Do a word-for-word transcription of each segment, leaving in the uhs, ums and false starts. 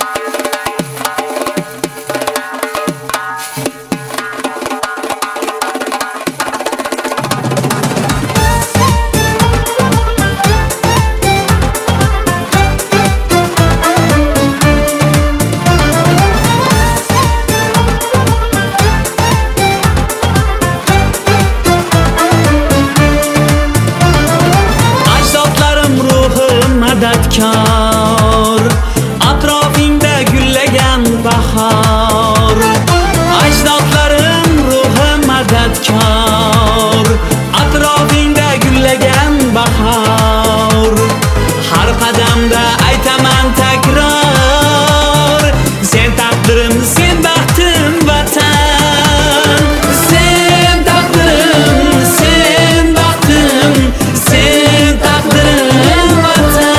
Madadkor, atrofingda gullagan bahor. Ajdodlarim ruhi madadkor, atrofingda gullagan bahor. Har qadamda aytaman takror, sen taqdirim, sen baxtim vatan. Sen taqdirim, sen baxtim, sen taqdirim vatan.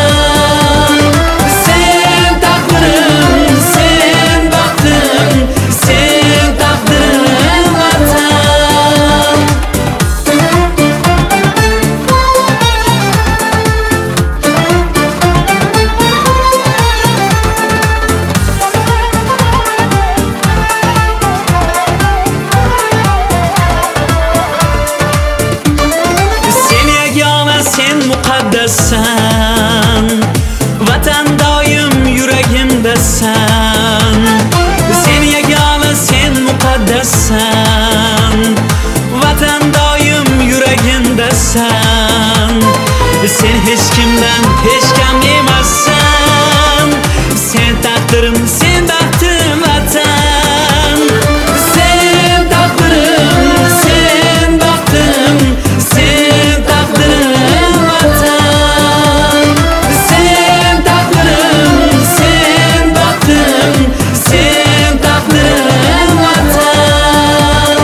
Sen muqaddassan, vatan doim yuragimdasan. Sen yagona, sen muqaddassan, vatan doim yuragimdasan. Sen hech kimdan hech kam emassan, sen taqdirim, sen baxtim vatan. Sen taqdirim, sen baxtim, sen taqdirim vatan. Sen taqdirim, sen baxtim, sen taqdirim vatan.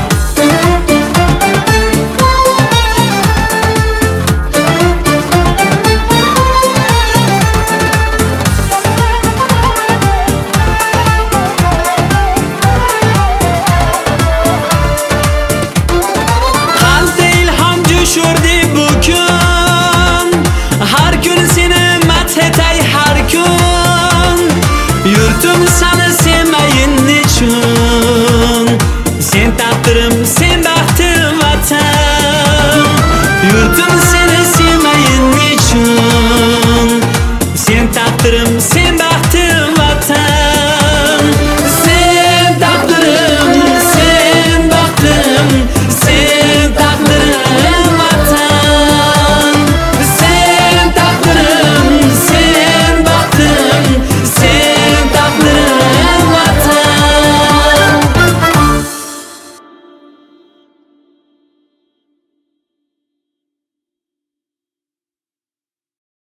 Qalbda ilhom jo'shurdi bugun, har kun seni madh etay har kun. Yurtim seni sevmayin nechun, sen taqdirim, sen baxtim vatan. Yurtim seni sevmayin nechun, sen taqdirim, sen baxtim